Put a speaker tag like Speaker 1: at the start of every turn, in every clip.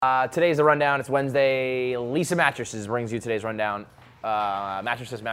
Speaker 1: Today's the rundown. It's Wednesday. Leesa Mattresses brings you today's rundown. Mattresses.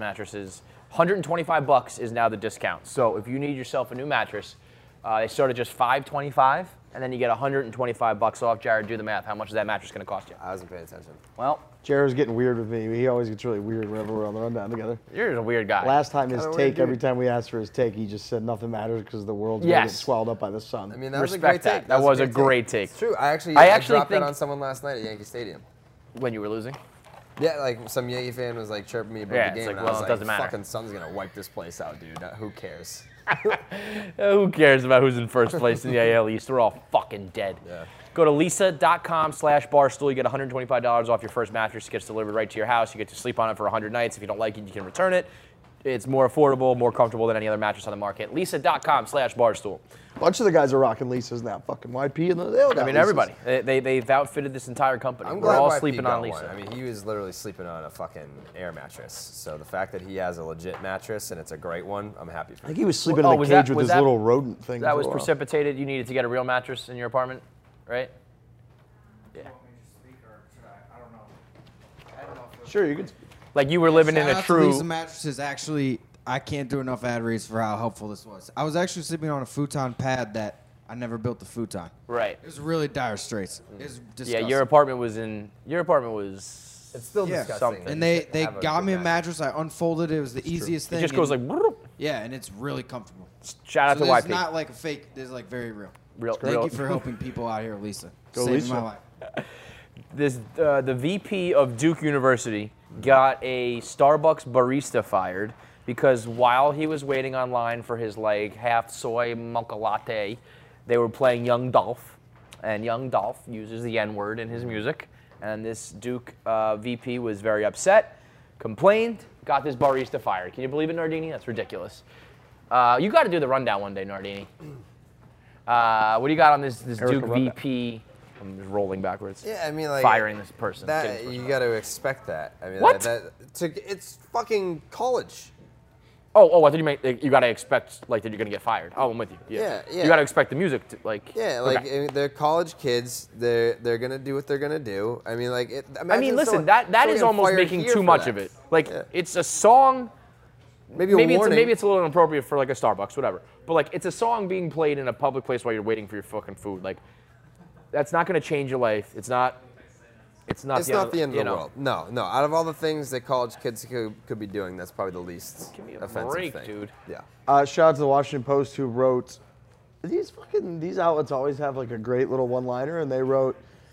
Speaker 1: $125 is now the discount. So if you need yourself a new mattress, they start at just $525, and then you get $125 off. Jared, do the math. How much is that mattress going to cost you?
Speaker 2: I wasn't paying attention.
Speaker 1: Well,
Speaker 3: Jared's getting weird with me. He always gets really weird whenever we're on the rundown together.
Speaker 1: you're a weird guy.
Speaker 3: Last time his
Speaker 2: Kinda
Speaker 3: take,
Speaker 2: weird,
Speaker 3: every
Speaker 2: dude.
Speaker 3: time we asked for his take, he just said nothing matters because the world's going to get swallowed up by the sun.
Speaker 2: I mean, that was a great
Speaker 1: Respect that.
Speaker 2: take.
Speaker 1: That was a great take.
Speaker 2: It's true. I actually dropped
Speaker 1: think
Speaker 2: that on someone last night at Yankee Stadium.
Speaker 1: when you were losing.
Speaker 2: Yeah, like some Yankee fan was like chirping me about
Speaker 1: Yeah,
Speaker 2: the
Speaker 1: it's
Speaker 2: game,
Speaker 1: like,
Speaker 2: and
Speaker 1: well,
Speaker 2: I was
Speaker 1: it
Speaker 2: like,
Speaker 1: doesn't matter.
Speaker 2: fucking Sun's gonna wipe this place out, dude. Who cares?
Speaker 1: Who cares about who's in first place in the AL East? We're all fucking dead.
Speaker 2: Yeah.
Speaker 1: Go to leesa.com/barstool. You get $125 off your first mattress. It gets delivered right to your house. You get to sleep on it for 100 nights. If you don't like it, you can return it. It's more affordable, more comfortable than any other mattress on the market. Leesa.com/barstool.
Speaker 3: A bunch of the guys are rocking Leesas now. Fucking YP and they all got
Speaker 1: I mean,
Speaker 3: Leesas.
Speaker 1: everybody. They've outfitted this entire company.
Speaker 2: I'm
Speaker 1: We're
Speaker 2: glad
Speaker 1: all
Speaker 2: YP
Speaker 1: sleeping
Speaker 2: got
Speaker 1: on
Speaker 2: one.
Speaker 1: Leesa.
Speaker 2: I mean, he was literally sleeping on a fucking air mattress. So the fact that he has a legit mattress and it's a great one, I'm happy for
Speaker 3: I think
Speaker 2: him.
Speaker 3: he was sleeping
Speaker 1: Oh,
Speaker 3: in a
Speaker 1: was
Speaker 3: cage
Speaker 1: that-
Speaker 3: with
Speaker 1: was
Speaker 3: his
Speaker 1: that-
Speaker 3: little rodent thing.
Speaker 1: That
Speaker 3: for
Speaker 1: was
Speaker 3: a while.
Speaker 1: precipitated. You needed to get a real mattress in your apartment, right? Yeah.
Speaker 3: Sure, you could.
Speaker 1: Like you were living in
Speaker 4: Shout
Speaker 1: a
Speaker 4: out to
Speaker 1: true.
Speaker 4: Leesa Mattresses. Actually, I can't do enough ad reads for how helpful this was. I was actually sleeping on a futon pad that I never built the futon.
Speaker 1: Right.
Speaker 4: It was really dire straits. It was
Speaker 1: Yeah,
Speaker 4: disgusting.
Speaker 1: your apartment was in. Your apartment was.
Speaker 2: It's still
Speaker 4: Yeah.
Speaker 2: disgusting.
Speaker 1: Something.
Speaker 4: And they
Speaker 2: Have a
Speaker 4: got
Speaker 2: good
Speaker 4: me a mattress. I unfolded it. It was the easiest
Speaker 1: It
Speaker 4: thing.
Speaker 1: just goes like.
Speaker 4: and-
Speaker 1: whoop.
Speaker 4: Yeah, and it's really comfortable.
Speaker 1: Shout out
Speaker 4: So
Speaker 1: to
Speaker 4: this is
Speaker 1: YP.
Speaker 4: not like a fake. This is like very real.
Speaker 1: Real.
Speaker 4: Thank you for helping people out here, Lisa.
Speaker 3: Go
Speaker 4: Saving
Speaker 3: Lisa.
Speaker 4: my life.
Speaker 1: The VP of Duke University got a Starbucks barista fired because while he was waiting online for his like half soy mocha latte, they were playing Young Dolph, and Young Dolph uses the N-word in his music, and this Duke VP was very upset, complained, got this barista fired. Can you believe it, Nardini? That's ridiculous. You got to do the rundown one day, Nardini. What do you got on this
Speaker 3: Erica
Speaker 1: Duke
Speaker 3: rundown.
Speaker 1: VP? I'm just rolling backwards.
Speaker 2: Yeah, I mean, like
Speaker 1: Firing this person.
Speaker 2: That
Speaker 1: Getting this person
Speaker 2: you got to expect that. I mean,
Speaker 1: What?
Speaker 2: It's fucking college.
Speaker 1: Oh, I thought you meant you gotta expect like that you're gonna get fired. Oh, I'm with you.
Speaker 2: Yeah.
Speaker 1: You gotta expect the music to like.
Speaker 2: Yeah, like
Speaker 1: okay.
Speaker 2: I mean, they're college kids. They're gonna do what they're gonna do. I mean, like
Speaker 1: I mean, listen, that is
Speaker 2: someone
Speaker 1: almost
Speaker 2: fired
Speaker 1: making
Speaker 2: here
Speaker 1: too
Speaker 2: for
Speaker 1: much
Speaker 2: that.
Speaker 1: of it. Like
Speaker 2: Yeah.
Speaker 1: it's a song.
Speaker 2: Maybe a warning.
Speaker 1: Maybe it's a little inappropriate for like a Starbucks, whatever. But like it's a song being played in a public place while you're waiting for your fucking food. Like that's not gonna change your life. It's not. It's not.
Speaker 2: It's not the end of
Speaker 1: you
Speaker 2: the
Speaker 1: know.
Speaker 2: world. No. Out of all the things that college kids could be doing, that's probably the least
Speaker 1: Give me a
Speaker 2: offensive
Speaker 1: break,
Speaker 2: thing.
Speaker 1: dude.
Speaker 2: Yeah.
Speaker 3: Shout out to the Washington Post who wrote, these outlets always have like a great little one-liner, and they wrote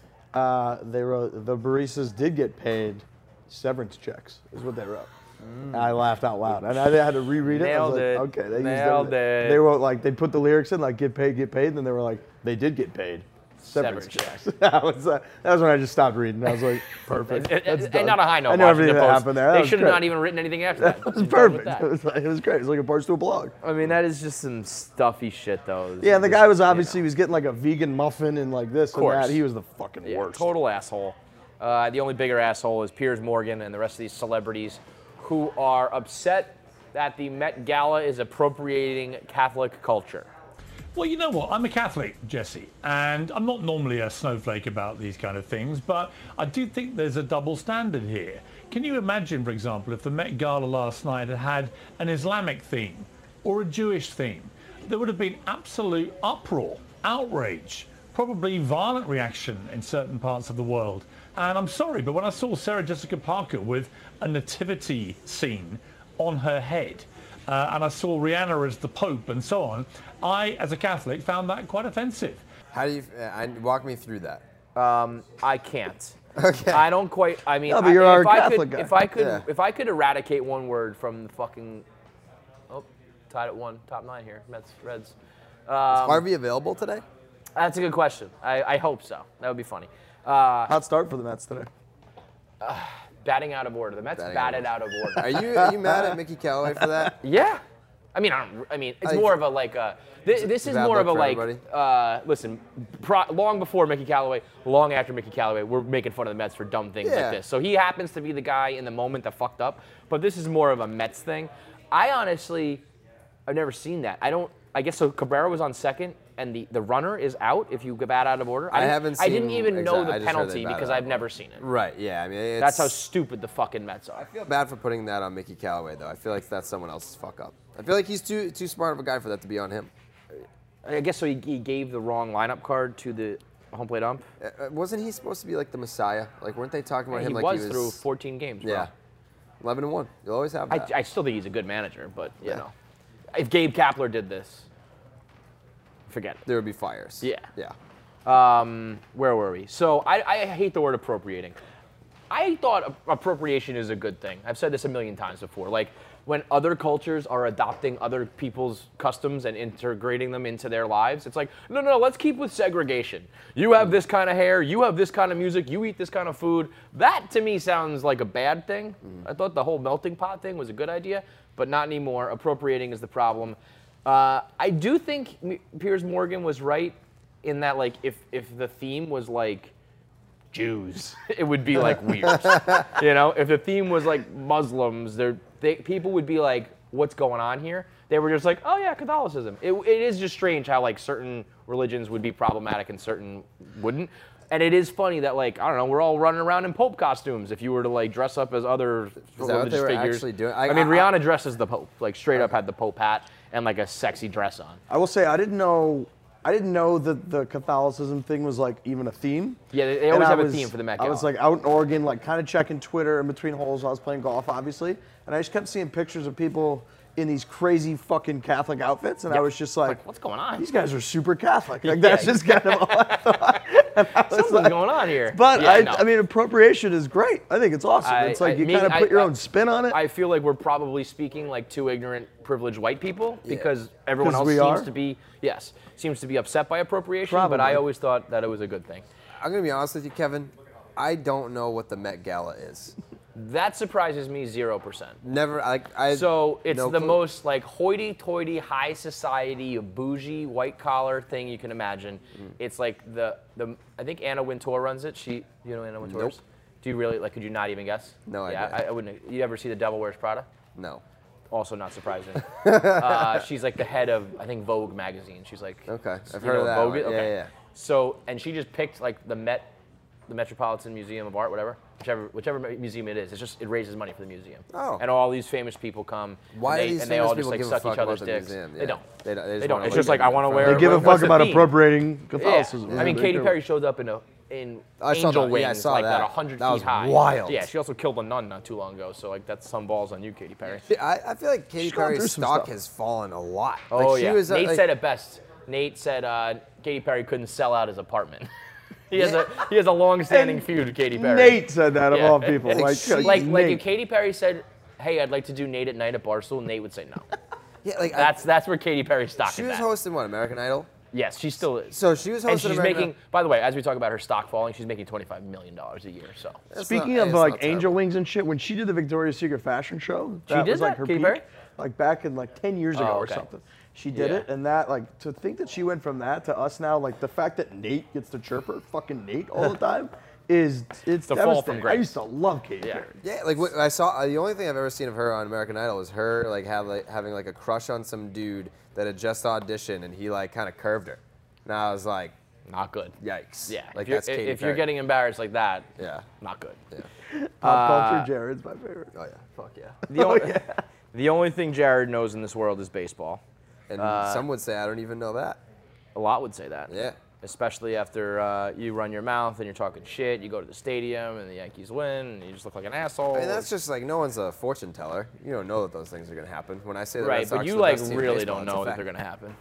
Speaker 3: the baristas did get paid severance checks is what they wrote. And I laughed out loud, and I had to reread it. I was
Speaker 1: Nailed it.
Speaker 3: like, okay, they
Speaker 1: Nailed
Speaker 3: used
Speaker 1: it.
Speaker 3: They wrote like they put the lyrics in like get paid, and then they were like they did get paid. Severance
Speaker 1: Severance
Speaker 3: checks. that was when I just stopped reading. I was like, perfect. That's
Speaker 1: And
Speaker 3: done.
Speaker 1: not a high note.
Speaker 3: I know everything
Speaker 1: Washington
Speaker 3: that
Speaker 1: Post.
Speaker 3: happened there. That
Speaker 1: They
Speaker 3: was
Speaker 1: should have
Speaker 3: great.
Speaker 1: not even written anything after that.
Speaker 3: It was
Speaker 1: Just done with
Speaker 3: perfect.
Speaker 1: that.
Speaker 3: It was great. It was like a Barstool blog.
Speaker 1: I mean, that is just some stuffy shit, though.
Speaker 3: Yeah, and the guy was obviously
Speaker 1: You
Speaker 3: he was getting like a vegan muffin and like this and
Speaker 1: course.
Speaker 3: that. He was the fucking
Speaker 1: Yeah,
Speaker 3: worst.
Speaker 1: total asshole. The only bigger asshole is Piers Morgan and the rest of these celebrities who are upset that the Met Gala is appropriating Catholic culture.
Speaker 5: Well, you know what? I'm a Catholic, Jesse, and I'm not normally a snowflake about these kind of things, but I do think there's a double standard here. Can you imagine, for example, if the Met Gala last night had had an Islamic theme or a Jewish theme? There would have been absolute uproar, outrage, probably violent reaction in certain parts of the world. And I'm sorry, but when I saw Sarah Jessica Parker with a nativity scene on her head, and I saw Rihanna as the Pope and so on, I, as a Catholic, found that quite offensive.
Speaker 2: How do you walk me through that?
Speaker 1: I can't.
Speaker 2: Okay.
Speaker 1: I don't quite. I mean,
Speaker 3: No, but you're our
Speaker 1: if I
Speaker 3: Catholic
Speaker 1: could,
Speaker 3: guy.
Speaker 1: if I could eradicate one word from the fucking. Oh, tied at one, top 9 here. Mets, Reds.
Speaker 2: Is Harvey available today?
Speaker 1: That's a good question. I hope so. That would be funny.
Speaker 3: Hot start for the Mets today.
Speaker 1: Batting out of order. The Mets
Speaker 2: Batting
Speaker 1: batted out of order.
Speaker 2: Are you mad at Mickey Callaway for that?
Speaker 1: Yeah. I mean, it's more of a like a. This is
Speaker 2: bad
Speaker 1: more of a
Speaker 2: look for
Speaker 1: like.
Speaker 2: everybody?
Speaker 1: Listen, long before Mickey Callaway, long after Mickey Callaway, we're making fun of the Mets for dumb things
Speaker 2: Yeah.
Speaker 1: like this. So he happens to be the guy in the moment that fucked up. But this is more of a Mets thing. I honestly, I've never seen that. I guess so. Cabrera was on second. and the runner is out if you bat out of order.
Speaker 2: I haven't
Speaker 1: I didn't
Speaker 2: seen
Speaker 1: even know
Speaker 2: I
Speaker 1: the
Speaker 2: just heard they
Speaker 1: penalty
Speaker 2: bat
Speaker 1: because
Speaker 2: out
Speaker 1: I've
Speaker 2: of
Speaker 1: never
Speaker 2: order.
Speaker 1: seen it.
Speaker 2: Right, yeah. I mean, it's,
Speaker 1: That's how stupid the fucking Mets are.
Speaker 2: I feel bad for putting that on Mickey Callaway, though. I feel like that's someone else's fuck up. I feel like he's too smart of a guy for that to be on him.
Speaker 1: I guess so. He gave the wrong lineup card to the home plate ump.
Speaker 2: Wasn't he supposed to be like the Messiah? Like, weren't they talking about him
Speaker 1: He
Speaker 2: like
Speaker 1: was
Speaker 2: he was
Speaker 1: through 14 games. Bro.
Speaker 2: Yeah, 11-1. You'll always have that.
Speaker 1: I still think he's a good manager, but you
Speaker 2: Yeah.
Speaker 1: know, if Gabe Kapler did this, forget it.
Speaker 2: There would be fires.
Speaker 1: Yeah.
Speaker 2: Yeah.
Speaker 1: Where were we? So I hate the word appropriating. I thought appropriation is a good thing. I've said this a million times before. Like when other cultures are adopting other people's customs and integrating them into their lives, it's like, no, let's keep with segregation. You have this kind of hair, you have this kind of music, you eat this kind of food. That to me sounds like a bad thing. I thought the whole melting pot thing was a good idea, but not anymore. Appropriating is the problem. I do think Piers Morgan was right in that, like, if the theme was like Jews, it would be like weird. You know, if the theme was like Muslims, people would be like, what's going on here? They were just like, oh yeah, Catholicism. It is just strange how like certain religions would be problematic and certain wouldn't. And it is funny that, like, I don't know, we're all running around in Pope costumes if you were to like dress up as other
Speaker 2: Is that what
Speaker 1: religious
Speaker 2: they were
Speaker 1: figures.
Speaker 2: actually doing?
Speaker 1: I mean, Rihanna dressed as the Pope, like straight up had the Pope hat and like a sexy dress on.
Speaker 3: I will say I didn't know that the Catholicism thing was like even a theme.
Speaker 1: Yeah, they
Speaker 3: And
Speaker 1: always
Speaker 3: I
Speaker 1: have a
Speaker 3: was-
Speaker 1: theme for the Met
Speaker 3: I
Speaker 1: Gala.
Speaker 3: was like out in Oregon, like kind of checking Twitter in between holes. I was playing golf, obviously, and I just kept seeing pictures of people in these crazy fucking Catholic outfits, and I was just like,
Speaker 1: what's going on?
Speaker 3: These guys are super Catholic. Like that's just kind of all I thought. And I was
Speaker 1: Something's going on here.
Speaker 3: But
Speaker 1: Yeah, no.
Speaker 3: I mean, appropriation is great. I think it's awesome. It's like you kind of put your own spin on it.
Speaker 1: I feel like we're probably speaking like two ignorant, privileged white people because everyone
Speaker 3: 'Cause
Speaker 1: else
Speaker 3: we
Speaker 1: seems
Speaker 3: are?
Speaker 1: to be, seems to be upset by appropriation. But I
Speaker 3: Probably.
Speaker 1: always thought that it was a good thing.
Speaker 2: I'm gonna be honest with you, Kevin. I don't know what the Met Gala is.
Speaker 1: That surprises me 0%.
Speaker 2: Never.
Speaker 1: So it's
Speaker 2: no
Speaker 1: the
Speaker 2: clue.
Speaker 1: most like hoity-toity, high society, bougie, white-collar thing you can imagine. It's like the I think Anna Wintour runs it. You know Anna Wintour?
Speaker 2: Nope.
Speaker 1: Do you really, like, could you not even guess?
Speaker 2: No
Speaker 1: yeah,
Speaker 2: idea.
Speaker 1: I wouldn't. You ever see The Devil Wears Prada?
Speaker 2: No.
Speaker 1: Also not surprising. She's like the head of, I think, Vogue magazine. She's like,
Speaker 2: Okay, I've
Speaker 1: you
Speaker 2: heard
Speaker 1: know
Speaker 2: of that
Speaker 1: Vogue
Speaker 2: one.
Speaker 1: is?
Speaker 2: Yeah,
Speaker 1: Okay.
Speaker 2: yeah.
Speaker 1: So, and she just picked like the Metropolitan Museum of Art, whatever, whichever museum it is. It raises money for the museum.
Speaker 2: Oh.
Speaker 1: And all these famous people come.
Speaker 2: Why
Speaker 1: and
Speaker 2: do these
Speaker 1: and they
Speaker 2: famous
Speaker 1: all
Speaker 2: people
Speaker 1: just like
Speaker 2: give a
Speaker 1: suck
Speaker 2: fuck
Speaker 1: each other's
Speaker 2: about the
Speaker 1: dicks.
Speaker 2: museum?
Speaker 1: They
Speaker 2: Yeah.
Speaker 1: don't.
Speaker 2: They don't.
Speaker 1: They don't.
Speaker 2: wanna
Speaker 1: It's
Speaker 2: look
Speaker 1: just like
Speaker 2: at
Speaker 1: I
Speaker 2: it
Speaker 1: want to
Speaker 2: in
Speaker 1: wear.
Speaker 2: front
Speaker 3: They give a
Speaker 1: what's
Speaker 3: fuck
Speaker 1: the
Speaker 3: about
Speaker 1: theme?
Speaker 3: appropriating Catholicism.
Speaker 1: Yeah. I mean,
Speaker 3: They
Speaker 1: Katy
Speaker 3: do.
Speaker 1: Perry showed up in
Speaker 2: I saw
Speaker 1: angel
Speaker 2: that.
Speaker 1: wings
Speaker 2: Yeah, I saw
Speaker 1: like
Speaker 2: that.
Speaker 1: 100
Speaker 2: That
Speaker 1: feet
Speaker 2: was
Speaker 1: high.
Speaker 2: wild.
Speaker 1: Yeah, she also killed a nun not too long ago, so like that's some balls on you, Katy Perry.
Speaker 2: I feel like Katy
Speaker 3: She's gone through
Speaker 2: Perry's
Speaker 3: some
Speaker 2: stock
Speaker 3: stuff.
Speaker 2: has fallen a lot.
Speaker 1: Oh
Speaker 2: Like, she
Speaker 1: yeah.
Speaker 2: was,
Speaker 1: Nate
Speaker 2: like-
Speaker 1: said it best. Nate said Katy Perry couldn't sell out his apartment. he has a long-standing feud with Katy Perry.
Speaker 3: Nate said that of
Speaker 1: Yeah.
Speaker 3: all people.
Speaker 2: Like,
Speaker 3: Like,
Speaker 2: she-
Speaker 1: Like
Speaker 3: Nate.
Speaker 1: if Katy Perry said, "Hey, I'd like to do Nate at Night at Barstool," Nate would say no.
Speaker 2: Yeah, like
Speaker 1: That's where Katy Perry's stock
Speaker 2: she
Speaker 1: is
Speaker 2: was
Speaker 1: at.
Speaker 2: hosting what, American Idol?
Speaker 1: Yes, she still is.
Speaker 2: So she was
Speaker 1: and
Speaker 2: hosting
Speaker 1: she's
Speaker 2: American
Speaker 1: making.
Speaker 2: Idol.
Speaker 1: By the way, as we talk about her stock falling, she's making $25 million a year. So
Speaker 2: That's
Speaker 3: Speaking
Speaker 2: not-
Speaker 3: of
Speaker 2: it's
Speaker 3: like
Speaker 2: not
Speaker 3: angel
Speaker 2: terrible.
Speaker 3: wings and shit, when she did the Victoria's Secret fashion show,
Speaker 1: She
Speaker 3: that
Speaker 1: did
Speaker 3: was like
Speaker 1: that?
Speaker 3: her
Speaker 1: Katy
Speaker 3: peak.
Speaker 1: Perry?
Speaker 3: Like back in like 10 years ago
Speaker 1: Oh,
Speaker 3: or
Speaker 1: okay.
Speaker 3: something. She did
Speaker 1: Yeah.
Speaker 3: it, and that like to think that she went from that to us now, like the fact that Nate gets to chirp her, fucking Nate all the time, it's
Speaker 1: a fall from
Speaker 3: devastating. I
Speaker 1: grace.
Speaker 3: used to love Katy
Speaker 1: Yeah.
Speaker 3: Perry.
Speaker 2: Yeah, like what I saw. The only thing I've ever seen of her on American Idol was her like having like a crush on some dude that had just auditioned, and he like kind of curved her. And I was like,
Speaker 1: not good.
Speaker 2: yikes.
Speaker 1: Yeah.
Speaker 2: Like
Speaker 1: if you're,
Speaker 2: that's Katy
Speaker 1: if you're
Speaker 2: Perry.
Speaker 1: getting embarrassed like that,
Speaker 2: Yeah.
Speaker 1: not good.
Speaker 2: Yeah.
Speaker 3: Pop culture, Jared's my favorite.
Speaker 2: Oh yeah. Fuck yeah.
Speaker 1: The only thing Jared knows in this world is baseball.
Speaker 2: And some would say I don't even know that.
Speaker 1: A lot would say that.
Speaker 2: Yeah.
Speaker 1: Especially after you run your mouth and you're talking shit. You go to the stadium and the Yankees win and you just look like an asshole.
Speaker 2: I mean, that's just like no one's a fortune teller. You don't know that those things are gonna happen. When I say that,
Speaker 1: right,
Speaker 2: Red Sox
Speaker 1: but you
Speaker 2: are the
Speaker 1: like
Speaker 2: best team in
Speaker 1: really
Speaker 2: baseball,
Speaker 1: don't
Speaker 2: it's a
Speaker 1: know that
Speaker 2: fact.
Speaker 1: they're gonna happen.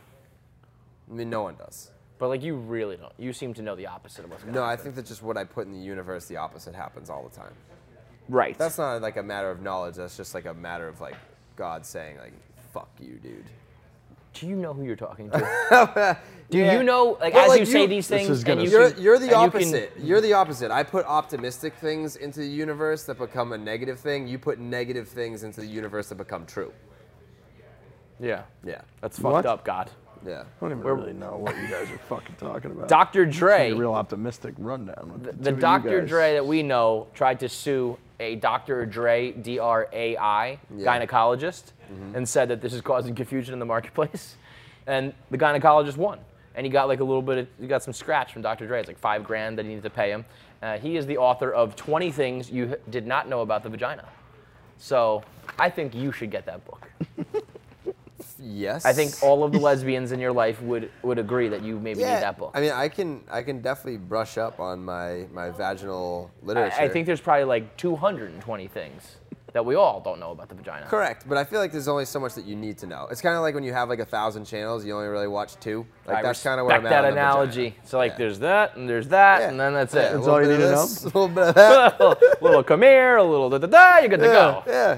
Speaker 2: I mean, no one does.
Speaker 1: But like you really don't. You seem to know the opposite of what's gonna
Speaker 2: No, I
Speaker 1: happen.
Speaker 2: think that just what I put in the universe, the opposite happens all the time.
Speaker 1: Right.
Speaker 2: That's not like a matter of knowledge. That's just like a matter of like God saying like, "Fuck you, dude."
Speaker 1: Do you know who you're talking to? Do
Speaker 2: Yeah.
Speaker 1: you know, like,
Speaker 2: Well,
Speaker 1: as
Speaker 2: like,
Speaker 1: you say
Speaker 2: you-
Speaker 1: these
Speaker 3: This
Speaker 1: things,
Speaker 3: is
Speaker 1: and
Speaker 3: gonna
Speaker 1: you
Speaker 3: suck.
Speaker 1: can,
Speaker 2: You're the
Speaker 1: and you can-
Speaker 2: opposite. You're the opposite. I put optimistic things into the universe that become a negative thing. You put negative things into the universe that become true.
Speaker 1: Yeah.
Speaker 2: Yeah.
Speaker 1: That's
Speaker 3: What?
Speaker 1: fucked up, God.
Speaker 2: Yeah.
Speaker 3: I don't even really know what you guys are fucking talking about.
Speaker 1: Dr.
Speaker 3: Give
Speaker 1: Dre.
Speaker 3: me a real optimistic rundown. with
Speaker 1: The
Speaker 3: two of you
Speaker 1: Dr.
Speaker 3: guys.
Speaker 1: Dre that we know tried to sue a Dr. Dre, D-R-A-I, gynecologist, and said that this is causing confusion in the marketplace. And the gynecologist won. and he got like a little bit. He got some scratch from Dr. Dre. It's like $5,000 that he needed to pay him. He is the author of 20 Things You Did Not Know About the Vagina. So I think you should get that book.
Speaker 2: Yes.
Speaker 1: I think all of the lesbians in your life would agree that you maybe need that book.
Speaker 2: I mean, I can definitely brush up on my vaginal literature.
Speaker 1: I think there's probably like 220 things that we all don't know about the vagina.
Speaker 2: Correct, but I feel like there's only so much that you need to know. It's kind of like when you have like 1,000 channels, you only really watch 2. Like that's kind of where I'm at.
Speaker 1: That
Speaker 2: on the
Speaker 1: analogy.
Speaker 2: vagina.
Speaker 1: So like there's that and there's that and then that's it.
Speaker 3: That's all you need to know?
Speaker 2: A little bit of that.
Speaker 1: a little come here, a little da-da-da, you're good to go.
Speaker 2: Yeah.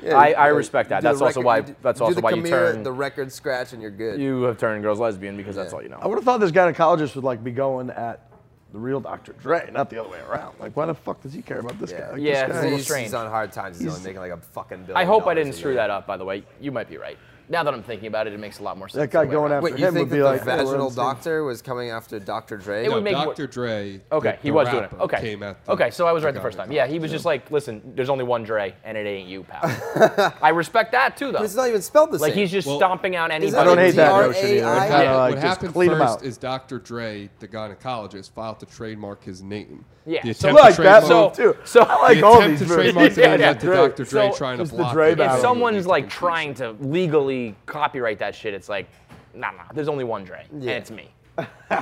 Speaker 1: I respect that.
Speaker 2: do
Speaker 1: That's
Speaker 2: the
Speaker 1: also
Speaker 2: record-
Speaker 1: why.
Speaker 2: you do-
Speaker 1: That's
Speaker 2: you do
Speaker 1: also
Speaker 2: the
Speaker 1: why you
Speaker 2: come
Speaker 1: turn.
Speaker 2: here, the record scratch, and you're good.
Speaker 1: You have turned girls lesbian because that's all you know.
Speaker 3: I would have thought this gynecologist would like be going at the real Dr. Dre, not the other way around. Like, why the fuck does he care about this guy? Like,
Speaker 1: Yeah,
Speaker 3: this
Speaker 1: it's a
Speaker 3: guy-
Speaker 1: little
Speaker 2: he's,
Speaker 1: strange.
Speaker 2: he's on hard times. He's only making like a fucking $1 billion.
Speaker 1: I hope I
Speaker 2: a
Speaker 1: didn't screw
Speaker 2: year.
Speaker 1: that up. By the way, you might be right. Now that I'm thinking about it, it makes a lot more sense.
Speaker 3: That guy
Speaker 1: the way
Speaker 3: going
Speaker 1: around.
Speaker 3: after
Speaker 2: Wait, you
Speaker 3: him
Speaker 2: think
Speaker 3: would be
Speaker 2: that
Speaker 3: like,
Speaker 2: the
Speaker 3: "Hey, we're
Speaker 2: vaginal
Speaker 3: on the same-"
Speaker 2: doctor was coming after Dr. Dre?
Speaker 1: It would make more-
Speaker 6: Dr. Dre.
Speaker 1: Okay, he
Speaker 6: the
Speaker 1: was doing it.
Speaker 6: rapper,
Speaker 1: Okay.
Speaker 6: Came at the
Speaker 1: Okay, so I was right the first time. Yeah, he was just like, listen, there's only one Dre, and it ain't you, pal. I respect that too, though.
Speaker 2: But it's not even spelled the
Speaker 1: Like
Speaker 2: same.
Speaker 1: he's just
Speaker 6: Well,
Speaker 1: stomping out anybody.
Speaker 3: I don't hate that
Speaker 2: DRAI?
Speaker 3: notion either.
Speaker 2: What
Speaker 3: Kinda
Speaker 1: Yeah.
Speaker 3: like,
Speaker 6: What
Speaker 3: just
Speaker 6: happened
Speaker 3: clean 'em
Speaker 6: first
Speaker 3: out.
Speaker 6: is Dr. Dre, the gynecologist, filed to trademark his name.
Speaker 1: Yeah,
Speaker 6: The
Speaker 1: so-
Speaker 6: attempt to
Speaker 3: I like that
Speaker 6: trademark-
Speaker 3: move too.
Speaker 1: so-
Speaker 3: I like
Speaker 6: the
Speaker 3: all
Speaker 6: attempt
Speaker 3: these
Speaker 6: to
Speaker 3: moves.
Speaker 6: trademark the
Speaker 1: Yeah,
Speaker 6: name
Speaker 1: yeah.
Speaker 6: led to
Speaker 3: Dre.
Speaker 6: Dr. Dre
Speaker 1: So-
Speaker 6: trying to
Speaker 3: Just the
Speaker 6: block
Speaker 3: Dre
Speaker 6: it.
Speaker 3: battle.
Speaker 1: if someone's like
Speaker 6: Confusion.
Speaker 1: trying to legally copyright that shit, it's like, nah, there's only one Dre, and it's me.
Speaker 3: So he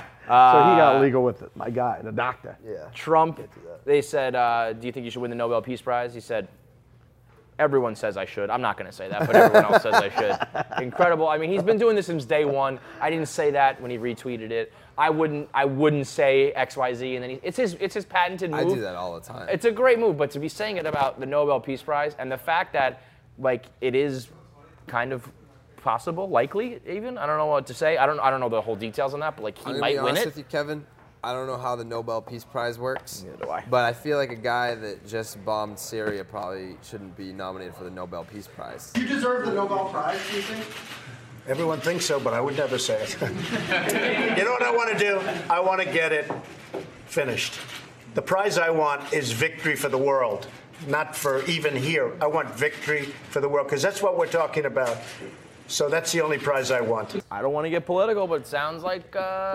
Speaker 3: got legal with it. My guy, the doctor.
Speaker 2: Yeah.
Speaker 1: Trump, they said, do you think you should win the Nobel Peace Prize? He said, everyone says I should. I'm not going to say that, but everyone else says I should. Incredible. I mean, he's been doing this since day one. I didn't say that when he retweeted it. I wouldn't say XYZ, and then it's his patented move.
Speaker 2: I do that all the time.
Speaker 1: It's a great move, but to be saying it about the Nobel Peace Prize and the fact that like it is kind of possible, likely even. I don't know what to say. I don't know the whole details on that, but like he
Speaker 2: I'm gonna
Speaker 1: might
Speaker 2: be
Speaker 1: win
Speaker 2: honest
Speaker 1: it.
Speaker 2: with you, Kevin. I don't know how the Nobel Peace Prize works.
Speaker 1: Neither do I.
Speaker 2: But I feel like a guy that just bombed Syria probably shouldn't be nominated for the Nobel Peace Prize.
Speaker 7: You deserve the Nobel Prize, do you think? Everyone thinks so, but I would never say it. You know what I want to do? I want to get it finished. The prize I want is victory for the world, not for even here. I want victory for the world, because that's what we're talking about. So that's the only prize I want.
Speaker 1: I don't want to get political, but it sounds like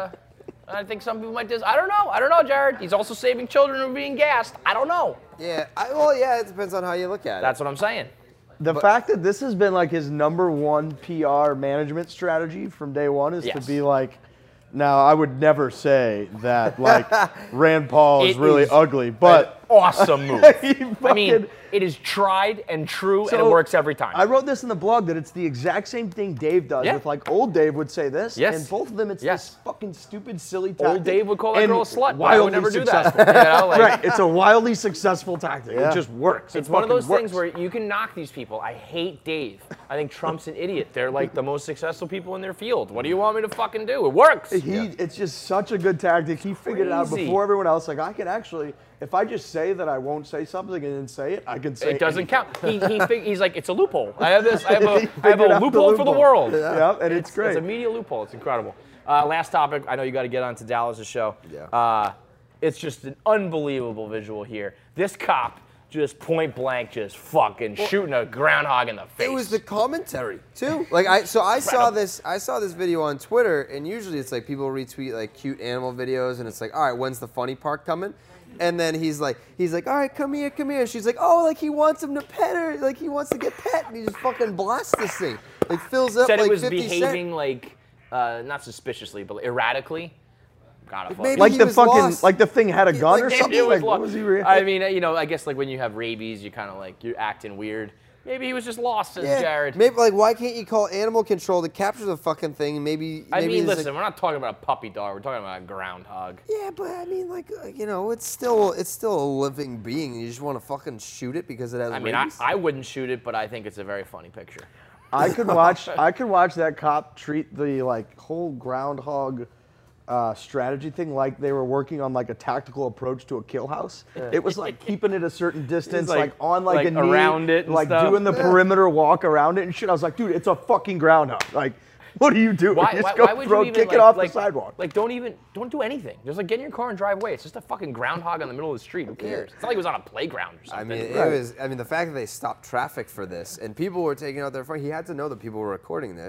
Speaker 1: I think some people might I don't know, Jared. He's also saving children from being gassed. I don't know.
Speaker 2: Yeah, yeah, it depends on how you look at it.
Speaker 1: That's what I'm saying.
Speaker 3: The fact that this has been like his #1 PR management strategy from day one is to
Speaker 1: Yes.
Speaker 3: be like, now I would never say that like Rand Paul is
Speaker 1: It
Speaker 3: really
Speaker 1: is
Speaker 3: ugly, but
Speaker 1: Awesome move.
Speaker 3: he
Speaker 1: I mean,
Speaker 3: fucking-
Speaker 1: it is tried and true, and it
Speaker 3: So,
Speaker 1: works every time.
Speaker 3: I wrote this in the blog that it's the exact same thing Dave does
Speaker 1: Yeah.
Speaker 3: with like old Dave would say this,
Speaker 1: Yes.
Speaker 3: and both of them it's
Speaker 1: Yes.
Speaker 3: this fucking stupid silly tactic.
Speaker 1: Old Dave would call that
Speaker 3: and
Speaker 1: girl a slut, but I
Speaker 3: wildly
Speaker 1: would never do
Speaker 3: successful.
Speaker 1: that. You know, like,
Speaker 3: Right, it's a wildly successful tactic.
Speaker 2: Yeah.
Speaker 3: It just works.
Speaker 1: It's
Speaker 3: It
Speaker 1: one of those
Speaker 3: fucking
Speaker 1: things
Speaker 3: works.
Speaker 1: where you can knock these people. I hate Dave. I think Trump's an idiot. They're like the most successful people in their field. What do you want me to fucking do? It works.
Speaker 3: It's just such a good tactic. He figured it out
Speaker 1: Crazy.
Speaker 3: before everyone else. Like I can actually, if I just say that I won't say something and then say it, I can say
Speaker 1: It doesn't
Speaker 3: anything.
Speaker 1: count. He's like, it's a loophole. I have
Speaker 3: He
Speaker 1: a
Speaker 3: figured out the
Speaker 1: loophole for the world.
Speaker 3: Yeah, and it's great.
Speaker 1: It's a media loophole. It's incredible. Last topic. I know you got to get on to Dallas' show.
Speaker 2: Yeah.
Speaker 1: It's just an unbelievable visual here. This cop just point blank, just fucking shooting a groundhog in the face.
Speaker 2: It was the commentary too. Like I saw this video on Twitter, and usually it's like people retweet like cute animal videos, and it's like, all right, when's the funny part coming? And then he's like, all right, come here. And she's like, oh, like he wants him to pet her, like he wants to get pet, and he just fucking blasts this thing, like fills up
Speaker 1: Said
Speaker 2: like
Speaker 1: it was
Speaker 2: 50
Speaker 1: behaving
Speaker 2: Cent.
Speaker 1: like not suspiciously, but erratically. Gotta fuck.
Speaker 2: maybe
Speaker 3: like
Speaker 2: he
Speaker 3: the
Speaker 2: was
Speaker 3: fucking,
Speaker 2: lost.
Speaker 3: like the thing had a gun or
Speaker 2: like,
Speaker 3: something.
Speaker 1: It was
Speaker 3: Like, what was he?
Speaker 1: I mean, you know, I guess like when you have rabies, you kind of like you're acting weird. Maybe he was just lost, says
Speaker 2: Yeah,
Speaker 1: Jared.
Speaker 2: maybe like why can't you call animal control to capture the fucking thing? Maybe.
Speaker 1: I
Speaker 2: maybe
Speaker 1: mean,
Speaker 2: there's,
Speaker 1: listen,
Speaker 2: like,
Speaker 1: we're not talking about a puppy dog. We're talking about a groundhog.
Speaker 2: yeah, but I mean, like you know, it's still a living being. And you just want to fucking shoot it because it has
Speaker 1: I mean,
Speaker 2: rabies?
Speaker 1: I wouldn't shoot it, but I think it's a very funny picture.
Speaker 3: I could watch that cop treat the like whole groundhog strategy thing like they were working on like a tactical approach to a kill house. It was like keeping it a certain distance,
Speaker 1: like-
Speaker 3: like on like
Speaker 1: like
Speaker 3: a knee,
Speaker 1: around it and
Speaker 3: like
Speaker 1: stuff.
Speaker 3: doing the perimeter walk around it and shit. I was like, dude, it's a fucking groundhog. Like, what are you doing?
Speaker 1: Why,
Speaker 3: Just
Speaker 1: why,
Speaker 3: go
Speaker 1: why would
Speaker 3: throw,
Speaker 1: you even
Speaker 3: kick
Speaker 1: like,
Speaker 3: it off
Speaker 1: like,
Speaker 3: the sidewalk.
Speaker 1: Like, don't do anything. Just like get in your car and drive away. It's just a fucking groundhog on the middle of the street. Who cares? It's not like it was on a playground or
Speaker 2: I
Speaker 1: something.
Speaker 2: mean, it
Speaker 3: Right.
Speaker 2: was. I mean, the fact that they stopped traffic for this and people were taking out their phone. He had to know that people were recording this,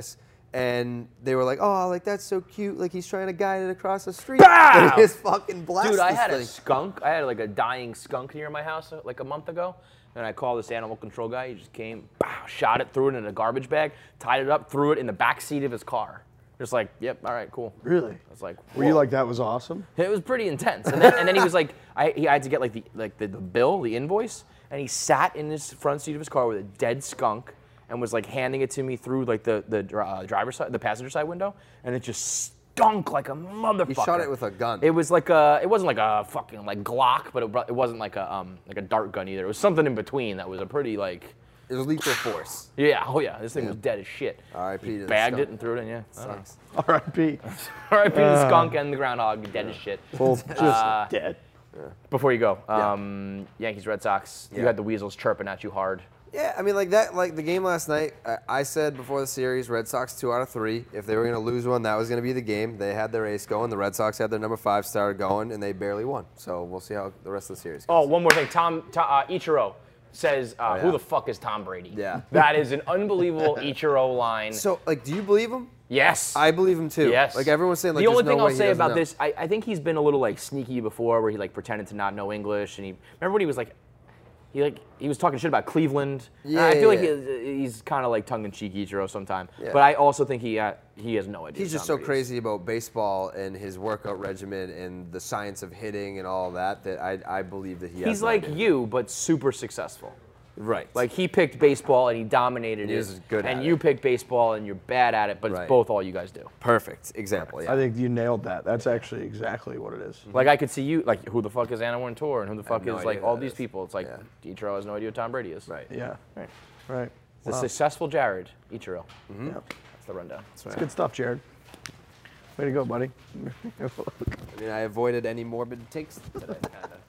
Speaker 2: And they were like, "Oh, like that's so cute! Like he's trying to guide it across the street."
Speaker 1: Bow!
Speaker 2: And he just fucking blasted
Speaker 1: Dude, I
Speaker 2: this
Speaker 1: had a
Speaker 2: thing.
Speaker 1: skunk. I had like a dying skunk near my house like a month ago. And I called this animal control guy. He just came, bow, shot it, threw it in a garbage bag, tied it up, threw it in the back seat of his car. Just like, yep, all right, cool.
Speaker 3: Really?
Speaker 1: I was like,
Speaker 3: Were you
Speaker 1: whoa.
Speaker 3: like, that was awesome?
Speaker 1: It was pretty intense. And then he was like, I had to get like the bill, the invoice, and he sat in his front seat of his car with a dead skunk and was like handing it to me through like the driver's side, the passenger side window, and it just stunk like a motherfucker.
Speaker 2: He shot it with a gun.
Speaker 1: It was like it wasn't like a fucking like Glock, but it wasn't like a dart gun either. It was something in between that was a pretty like.
Speaker 2: It was lethal force.
Speaker 1: Yeah, oh yeah, this thing was dead as shit.
Speaker 2: R.I.P.
Speaker 1: He
Speaker 2: to the
Speaker 1: bagged
Speaker 2: skunk.
Speaker 1: it and threw it in, yeah. I don't know.
Speaker 2: Sucks.
Speaker 3: R.I.P.
Speaker 1: R.I.P. to the skunk and the groundhog, dead as shit.
Speaker 3: Both just dead.
Speaker 1: Before you go, Yankees, Red Sox, you
Speaker 2: Yeah.
Speaker 1: had the Weasels chirping at you hard.
Speaker 2: Yeah, I mean, like that, like the game last night. I said before the series, Red Sox 2 out of 3. If they were going to lose one, that was going to be the game. They had their ace going. The Red Sox had their number 5 starter going, and they barely won. So we'll see how the rest of the series goes.
Speaker 1: Oh, one more thing. Ichiro says, who the fuck is Tom Brady?
Speaker 2: Yeah.
Speaker 1: That is an unbelievable Ichiro line.
Speaker 2: So, like, do you believe him?
Speaker 1: Yes.
Speaker 2: I believe him too.
Speaker 1: Yes.
Speaker 2: Like everyone's saying, like
Speaker 1: the only
Speaker 2: there's
Speaker 1: thing
Speaker 2: no
Speaker 1: I'll
Speaker 2: way he
Speaker 1: say
Speaker 2: doesn't
Speaker 1: about
Speaker 2: know.
Speaker 1: this, I think he's been a little like sneaky before, where he like pretended to not know English, and remember when he was like, he was talking shit about Cleveland.
Speaker 2: Yeah,
Speaker 1: I feel
Speaker 2: yeah,
Speaker 1: like he's kind of like tongue-in-cheek Ichiro sometimes,
Speaker 2: Yeah.
Speaker 1: but I also think he has no idea.
Speaker 2: He's just
Speaker 1: Tom
Speaker 2: so
Speaker 1: Brady is.
Speaker 2: crazy about baseball and his workout regimen and the science of hitting and all that I believe that he has.
Speaker 1: He's
Speaker 2: no
Speaker 1: like
Speaker 2: idea.
Speaker 1: you, but super successful.
Speaker 2: Right.
Speaker 1: Like he picked baseball and he dominated
Speaker 2: He
Speaker 1: it,
Speaker 2: was good
Speaker 1: and
Speaker 2: at
Speaker 1: you
Speaker 2: it.
Speaker 1: picked baseball and you're bad at it, but
Speaker 2: Right.
Speaker 1: it's both all you guys do.
Speaker 2: Perfect example. Yeah.
Speaker 3: I think you nailed that. That's actually exactly what it is.
Speaker 1: Like I could see you, like who the fuck is Anna Wintour and who the fuck
Speaker 2: no
Speaker 1: is
Speaker 2: idea
Speaker 1: like
Speaker 2: who
Speaker 1: all
Speaker 2: that
Speaker 1: these
Speaker 2: is.
Speaker 1: people. It's like Ichiro has no idea who Tom Brady is.
Speaker 2: Right.
Speaker 3: Yeah.
Speaker 1: Right.
Speaker 3: Right.
Speaker 1: The
Speaker 3: Wow.
Speaker 1: successful Jared Ichiro.
Speaker 3: Yep.
Speaker 1: That's the rundown.
Speaker 3: It's good stuff, Jared. Way to go, buddy.
Speaker 2: I mean, I avoided any morbid takes today. Kinda.